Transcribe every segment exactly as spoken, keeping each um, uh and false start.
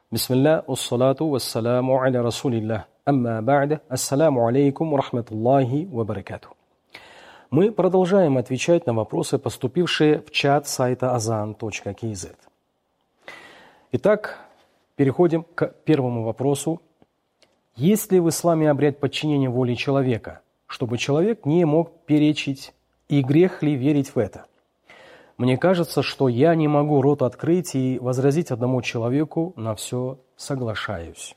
Бисмилля, уссалату вассаляму аля расулиллях. Амма ба'да, ассаляму алейкум рахматуллахи ва баракату. Мы продолжаем отвечать на вопросы, поступившие в чат сайта азан точка кей зет. Итак, переходим к первому вопросу. Есть ли в исламе обряд подчинения воле человека, чтобы человек не мог перечить, и грех ли верить в это? Мне кажется, что я не могу рот открыть и возразить одному человеку, на все соглашаюсь.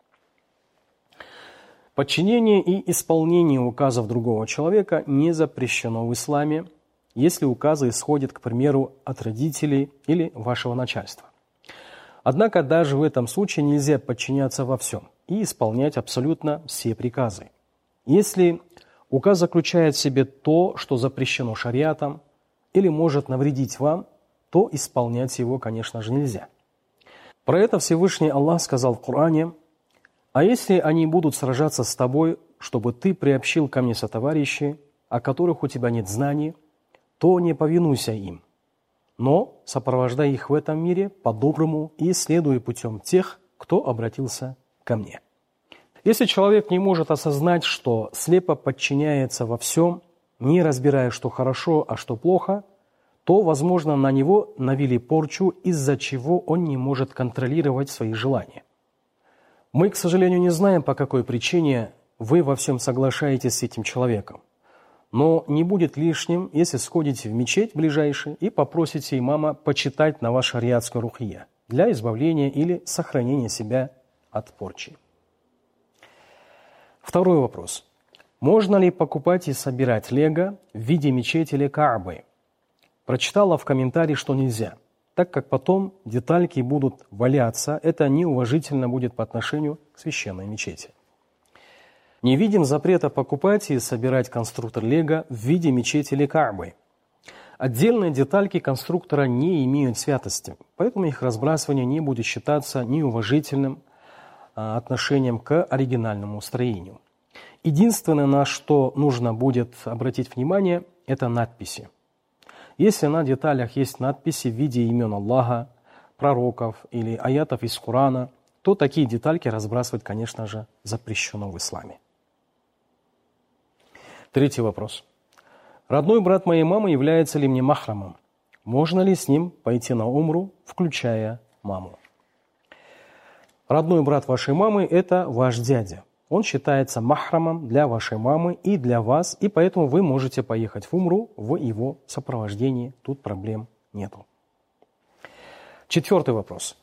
Подчинение и исполнение указов другого человека не запрещено в исламе, если указы исходят, к примеру, от родителей или вашего начальства. Однако даже в этом случае нельзя подчиняться во всем и исполнять абсолютно все приказы. Если указ заключает в себе то, что запрещено шариатом, или может навредить вам, то исполнять его, конечно же, нельзя. Про это Всевышний Аллах сказал в Коране: «А если они будут сражаться с тобой, чтобы ты приобщил ко мне сотоварищей, о которых у тебя нет знаний, то не повинуйся им, но сопровождай их в этом мире по-доброму и следуй путем тех, кто обратился ко мне». Если человек не может осознать, что слепо подчиняется во всем, не разбирая, что хорошо, а что плохо, то, возможно, на него навели порчу, из-за чего он не может контролировать свои желания. Мы, к сожалению, не знаем, по какой причине вы во всем соглашаетесь с этим человеком. Но не будет лишним, если сходите в мечеть ближайшую и попросите имама почитать на ваш шариатскую рухия для избавления или сохранения себя от порчи. Второй вопрос. Можно ли покупать и собирать лего в виде мечети или Каабы? Прочитала в комментарии, что нельзя, так как потом детальки будут валяться, это неуважительно будет по отношению к священной мечети. Не видим запрета покупать и собирать конструктор лего в виде мечети или Каабы. Отдельные детальки конструктора не имеют святости, поэтому их разбрасывание не будет считаться неуважительным отношением к оригинальному строению. Единственное, на что нужно будет обратить внимание, это надписи. Если на деталях есть надписи в виде имен Аллаха, пророков или аятов из Корана, то такие детальки разбрасывать, конечно же, запрещено в исламе. Третий вопрос. Родной брат моей мамы является ли мне махрамом? Можно ли с ним пойти на умру, включая маму? Родной брат вашей мамы – это ваш дядя. Он считается махрамом для вашей мамы и для вас, и поэтому вы можете поехать в умру в его сопровождении. Тут проблем нету. Четвертый вопрос.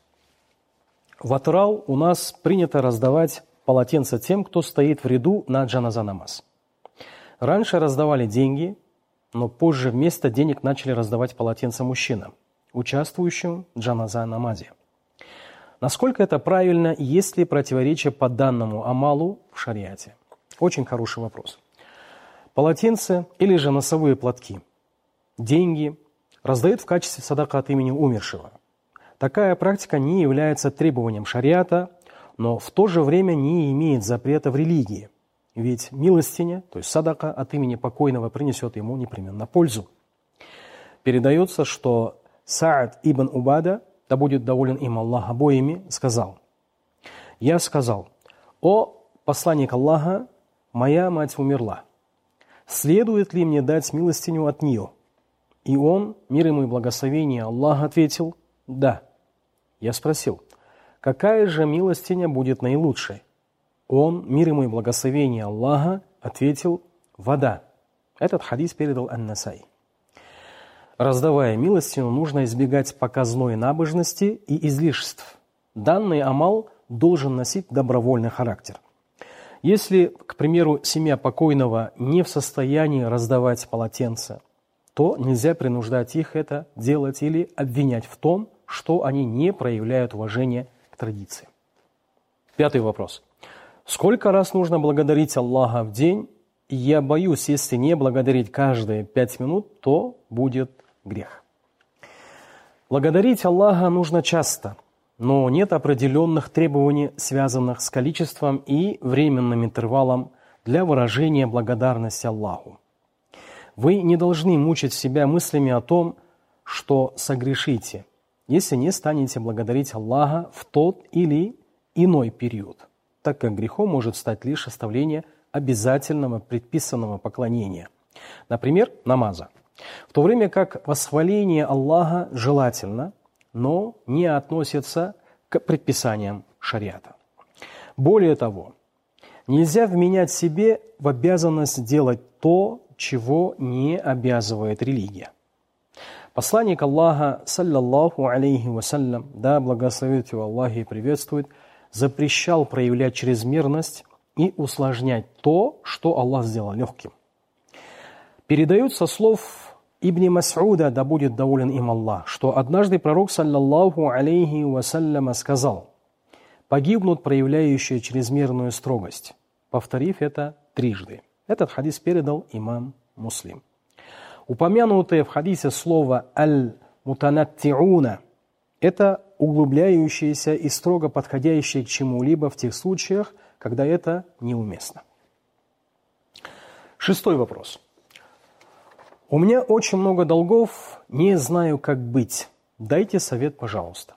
В Атырау у нас принято раздавать полотенца тем, кто стоит в ряду на джаназа намаз. Раньше раздавали деньги, но позже вместо денег начали раздавать полотенца мужчинам, участвующим в джаназа намазе. Насколько это правильно и есть ли противоречие по данному амалу в шариате? Очень хороший вопрос. Полотенце или же носовые платки, деньги раздают в качестве садака от имени умершего. Такая практика не является требованием шариата, но в то же время не имеет запрета в религии. Ведь милостиня, то есть садака от имени покойного, принесет ему непременно пользу. Передается, что Саад ибн Убада, да будет доволен им Аллах обоими, сказал: «Я сказал: о посланник Аллаха, моя мать умерла. Следует ли мне дать милостиню от нее?» И он, мир ему и благословение Аллаха, ответил: «Да». Я спросил: «Какая же милостиня будет наилучшей?» Он, мир ему и благословение Аллаха, ответил: «Вода». Этот хадис передал Ан-Насаи. Раздавая милостину, нужно избегать показной набожности и излишеств. Данный амал должен носить добровольный характер. Если, к примеру, семья покойного не в состоянии раздавать полотенца, то нельзя принуждать их это делать или обвинять в том, что они не проявляют уважения к традиции. Пятый вопрос. Сколько раз нужно благодарить Аллаха в день? Я боюсь, если не благодарить каждые пять минут, то будет грех. Благодарить Аллаха нужно часто, но нет определенных требований, связанных с количеством и временным интервалом для выражения благодарности Аллаху. Вы не должны мучить себя мыслями о том, что согрешите. если не станете благодарить Аллаха в тот или иной период, так как грехом может стать лишь оставление обязательного предписанного поклонения, например, намаза, в то время как восхваление Аллаха желательно, но не относится к предписаниям шариата. Более того, нельзя вменять себе в обязанность делать то, чего не обязывает религия. Посланник Аллаха, саллаллаху алейхи вассалям, да благословит его Аллах и приветствует, запрещал проявлять чрезмерность и усложнять то, что Аллах сделал легким. Передают со слов Ибн Мас'уда, да будет доволен им Аллах, что однажды пророк, саллаллаху алейхи вассалям, сказал: «Погибнут проявляющие чрезмерную строгость», повторив это трижды. Этот хадис передал имам Муслим. Упомянутое в хадисе слово «аль-мутанатти'уна» – это углубляющиеся и строго подходящие к чему-либо в тех случаях, когда это неуместно. Шестой вопрос. У меня очень много долгов, не знаю, как быть. Дайте совет, пожалуйста.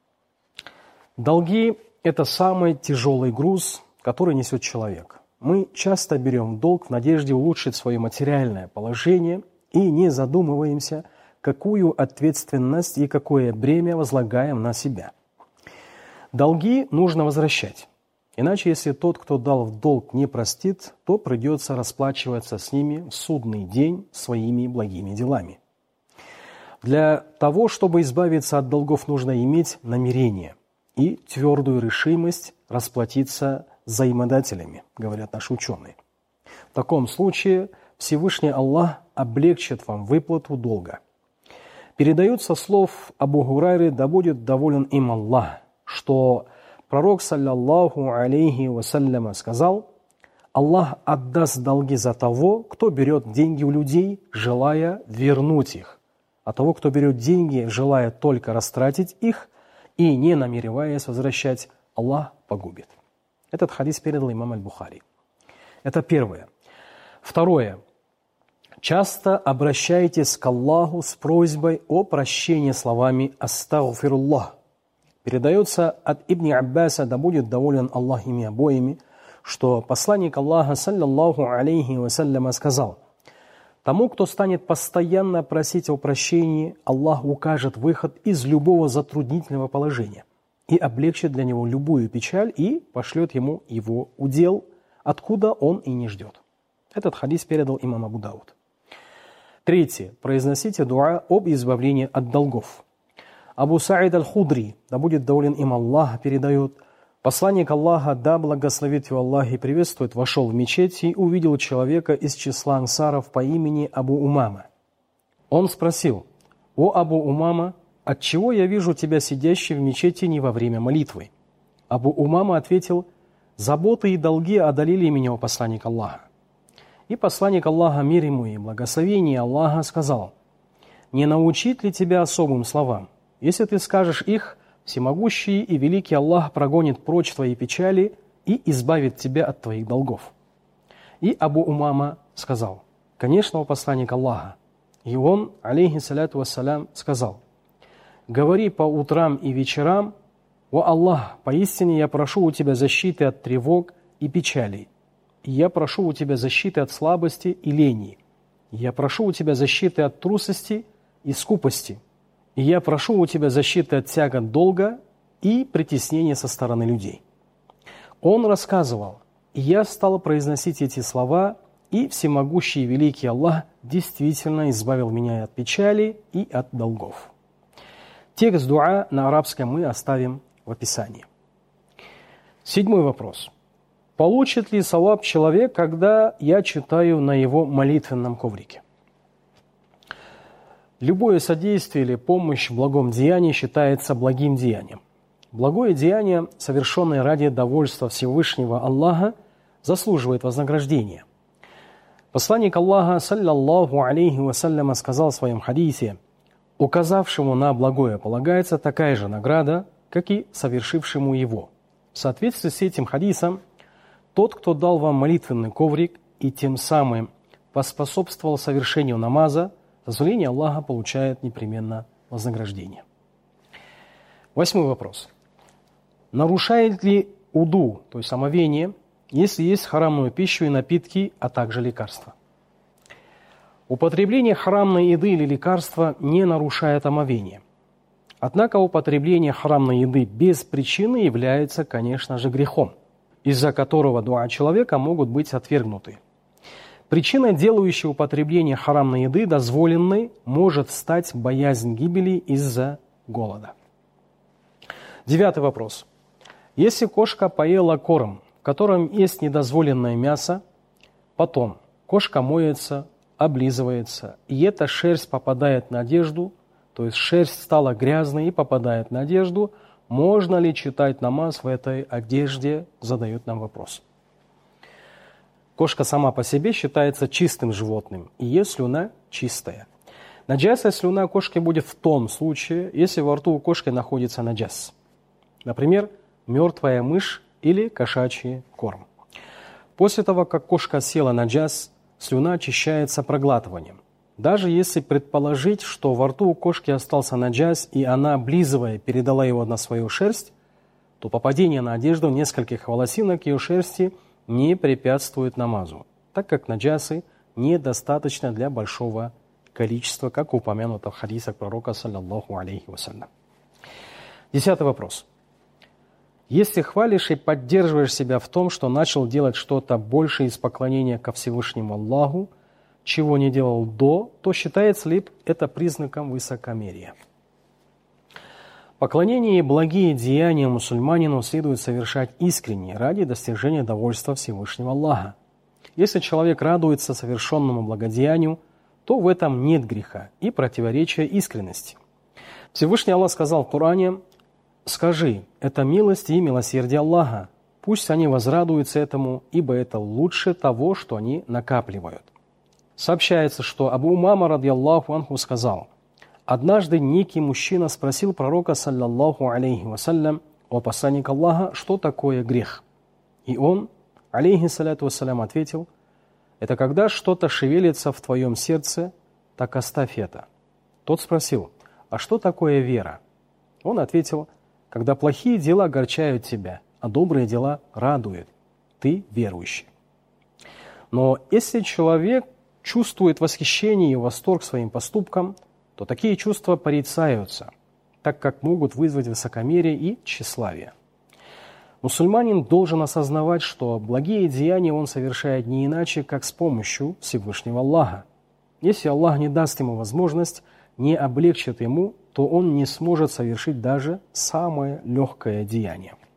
Долги – это самый тяжелый груз, который несет человек. Мы часто берем в долг в надежде улучшить свое материальное положение и не задумываемся, какую ответственность и какое бремя возлагаем на себя. Долги нужно возвращать. Иначе, если тот, кто дал в долг, не простит, то придется расплачиваться с ними в судный день своими благими делами. Для того, чтобы избавиться от долгов, нужно иметь намерение и твердую решимость расплатиться с взаимодателями, говорят наши ученые. В таком случае Всевышний Аллах облегчит вам выплату долга. Передают со слов Абу Хурайры, да будет доволен им Аллах, что пророк, саллаллаху алейхи вассалям, сказал: «Аллах отдаст долги за того, кто берет деньги у людей, желая вернуть их, а того, кто берет деньги, желая только растратить их и не намереваясь возвращать, Аллах погубит». Этот хадис передал имам аль-Бухари. Это первое. Второе. Часто обращайтесь к Аллаху с просьбой о прощении словами «Астагфируллах». Передается от Ибн Аббаса, да будет доволен Аллах ими обоими, что посланник Аллаха, саллаллаху алейхи вассалям, сказал: «Тому, кто станет постоянно просить о прощении, Аллах укажет выход из любого затруднительного положения и облегчит для него любую печаль и пошлет ему его удел, откуда он и не ждет». Этот хадис передал имам Абу Дауд. Третье. Произносите дуа об избавлении от долгов. Абу Саид аль-Худри, да будет доволен им Аллах, передает: посланник Аллаха, да благословит его Аллах и приветствует, вошел в мечеть и увидел человека из числа ансаров по имени Абу Умама. Он спросил: «О Абу Умама, отчего я вижу тебя сидящий в мечети не во время молитвы?» Абу Умама ответил: «Заботы и долги одолели меня, о посланник Аллаха». И посланник Аллаха, мир ему и благословение Аллаха, сказал: «Не научит ли тебя особым словам? Если ты скажешь их, всемогущий и великий Аллах прогонит прочь твои печали и избавит тебя от твоих долгов». И Абу Умама сказал: «Конечно, о посланник Аллаха». И он, алейхи саляту вассалям, сказал: «Говори по утрам и вечерам: о Аллах, поистине я прошу у тебя защиты от тревог и печалей. И я прошу у тебя защиты от слабости и лени. И я прошу у тебя защиты от трусости и скупости. И я прошу у тебя защиты от тягот долга и притеснения со стороны людей». Он рассказывал: «И я стал произносить эти слова, и всемогущий и великий Аллах действительно избавил меня от печали и от долгов». Текст дуа на арабском мы оставим в описании. Седьмой вопрос. Получит ли саваб человек, когда я читаю на его молитвенном коврике? Любое содействие или помощь в благом деянии считается благим деянием. Благое деяние, совершенное ради довольства Всевышнего Аллаха, заслуживает вознаграждения. Посланник Аллаха, саллаллаху алейхи вассалям, сказал в своем хадисе: «Указавшему на благое полагается такая же награда, как и совершившему его». В соответствии с этим хадисом, тот, кто дал вам молитвенный коврик и тем самым поспособствовал совершению намаза, дозволение Аллаха получает непременно вознаграждение. Восьмой вопрос. Нарушает ли уду, то есть омовение, если есть харамную пищу и напитки, а также лекарства? Употребление харамной еды или лекарства не нарушает омовение. Однако употребление харамной еды без причины является, конечно же, грехом, из-за которого дуа человека могут быть отвергнуты. Причиной, делающей употребление харамной еды дозволенной, может стать боязнь гибели из-за голода. Девятый вопрос. Если кошка поела корм, в котором есть недозволенное мясо, потом кошка моется, облизывается, и эта шерсть попадает на одежду, то есть шерсть стала грязной и попадает на одежду, можно ли читать намаз в этой одежде, задают нам вопрос. Кошка сама по себе считается чистым животным, и ее слюна чистая. Наджасая слюна кошки будет в том случае, если во рту у кошки находится наджас. Например, мертвая мышь или кошачий корм. После того, как кошка съела наджас, слюна очищается проглатыванием. Даже если предположить, что во рту у кошки остался наджас, и она, облизывая, передала его на свою шерсть, то попадение на одежду нескольких волосинок ее шерсти не препятствует намазу, так как наджасы недостаточно для большого количества, как упомянуто в хадисах пророка, саллаллаху алейхи вассалям. Десятый вопрос. Если хвалишь и поддерживаешь себя в том, что начал делать что-то больше из поклонения ко Всевышнему Аллаху, чего не делал до, то считается ли это признаком высокомерия? Поклонение и благие деяния мусульманину следует совершать искренне ради достижения довольства Всевышнего Аллаха. Если человек радуется совершенному благодеянию, то в этом нет греха и противоречия искренности. Всевышний Аллах сказал в Коране: «Скажи, это милость и милосердие Аллаха, пусть они возрадуются этому, ибо это лучше того, что они накапливают». Сообщается, что Абу Умама радъяллаху анху сказал: однажды некий мужчина спросил пророка, саллаллаху алейхи вассалям, о посланник Аллаха, что такое грех. И он, алейхи саляту вассалям, ответил: это когда что-то шевелится в твоем сердце, так оставь это. Тот спросил: а что такое вера? Он ответил: когда плохие дела огорчают тебя, а добрые дела радуют, ты верующий. Но если человек чувствует восхищение и восторг своим поступкам, то такие чувства порицаются, так как могут вызвать высокомерие и тщеславие. Мусульманин должен осознавать, что благие деяния он совершает не иначе, как с помощью Всевышнего Аллаха. Если Аллах не даст ему возможность, не облегчит ему, то он не сможет совершить даже самое легкое деяние.